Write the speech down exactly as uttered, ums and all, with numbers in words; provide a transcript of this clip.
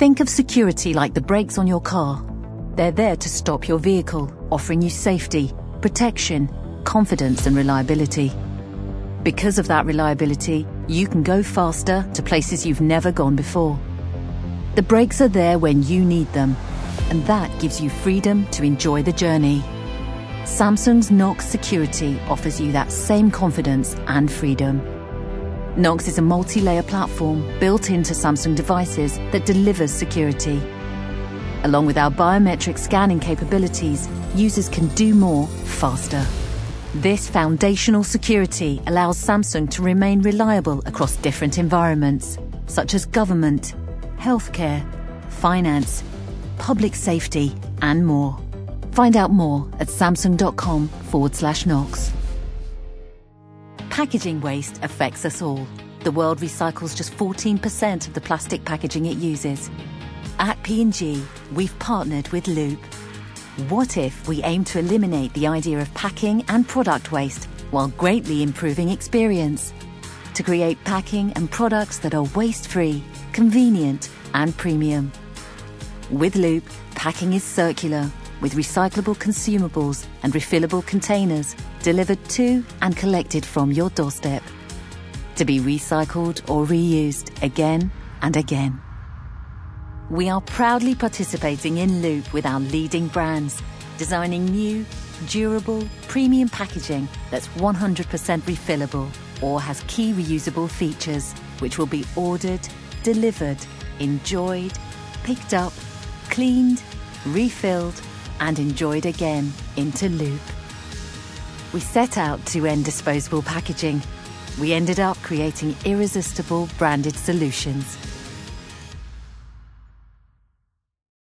Think of security like the brakes on your car. They're there to stop your vehicle, offering you safety, protection, confidence and reliability. Because of that reliability, you can go faster to places you've never gone before. The brakes are there when you need them, and that gives you freedom to enjoy the journey. Samsung's Knox Security offers you that same confidence and freedom. Knox is a multi-layer platform built into Samsung devices that delivers security. Along with our biometric scanning capabilities, users can do more faster. This foundational security allows Samsung to remain reliable across different environments, such as government, healthcare, finance, public safety, and more. Find out more at samsung.com forward slash Knox. Packaging waste affects us all. The world recycles just fourteen percent of the plastic packaging it uses. At P and G, we've partnered with Loop. What if we aim to eliminate the idea of packing and product waste while greatly improving experience? To create packing and products that are waste-free, convenient, and premium. With Loop, packing is circular, with recyclable consumables and refillable containers delivered to and collected from your doorstep, to be recycled or reused again and again. We are proudly participating in Loop with our leading brands, designing new, durable, premium packaging that's one hundred percent refillable or has key reusable features, which will be ordered, delivered, enjoyed, picked up, cleaned, refilled, and enjoyed again into Loop. We set out to end disposable packaging. We ended up creating irresistible branded solutions.